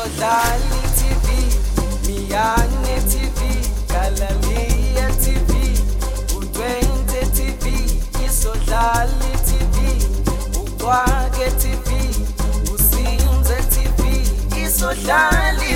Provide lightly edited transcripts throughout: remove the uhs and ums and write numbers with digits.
Isodlali TV, Miyane TV, Galalia TV, Udwente TV, Isodlali TV, Ukwake TV, Usinze TV, Isodlali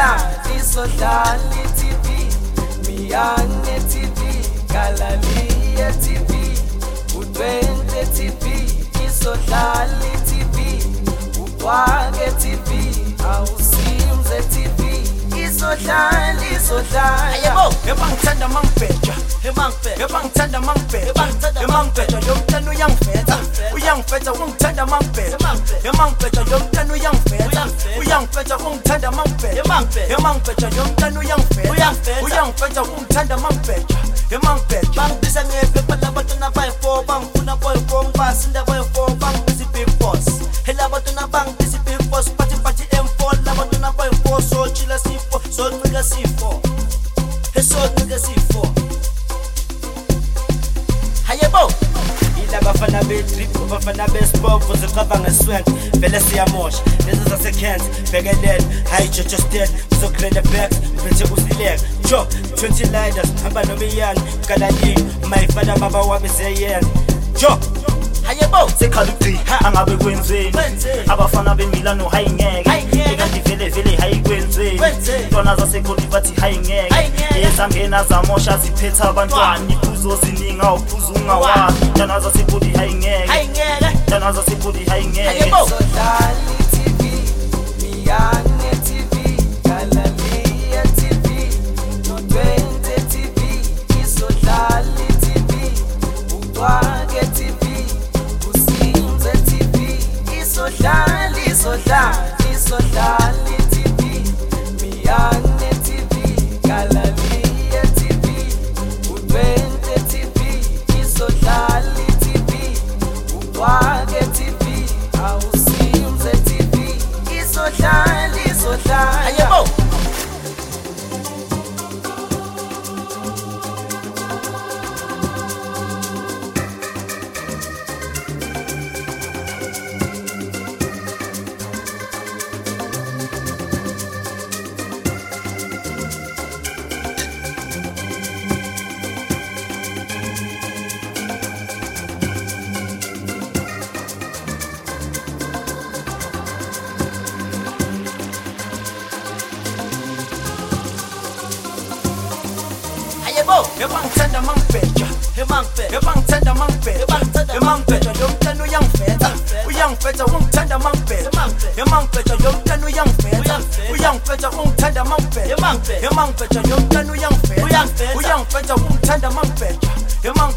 TV, Miyane TV, Galalia TV, Udwente TV, Isodlali TV, Ukwake TV, Usinze TV, Isodlali. Ayebo, ebangithanda mangibheja, ebangithanda mangibheja, emangibheja yomntana uyangifetha ungithanda mangibheja, emangibheja yomntana uyangifetha ungithanda mangibheja, emangibheja yomntana uyangifetha ungithanda mangibheja, emangibheja bangibisa ngephepha labantwana bayi-4 bangifuna boy-4 ngibasinda boy-4 bangibisa i-big boss elabantwana bangibisa i-big boss bathi M4 labantwana bayi-4 sochila sifo soncika sifo esoncika sifo. Hayebo ilabafana be-drip abafana be-sport uzicaba ngeswenk vele siyamosha lezi zasekent bekelele hayi jojo stand uzokrele backs mphethe usileka jo 20 liders hamba nomiyani kalali mayifana baba wami zeyena jo. Hayebo sekhala uqi angabe kwenzeni abafana bemilano hayingeke kanti vele hayikwenzeni ntwana zasekholi bathi hayingeke ezangena zamosha ziphetha abantwana iphuzo ziningi awuphuzo ungawazi ntwana zasekholi hayingeke ntwana zasekholi hayingeke. Isodlali TV, Miyane TV, Galalia TV, Udwente TV, Isodlali TV, Ukwake TV, Usinze TV, Isodlali TV, Miyane TV, Galalia TV, Udwente TV, Isodlali TV, Ukwake TV, Usinze TV, Isodlali. Ayebo ebangithanda mangibheja, ebangithanda mangibheja, emangibheja yomntana uyangifetha ungithanda mangibheja, emangibheja yomntana uyangifetha ungithanda mangibheja, emangibheja yomntana uyangifetha ungithanda mangibheja, emangibheja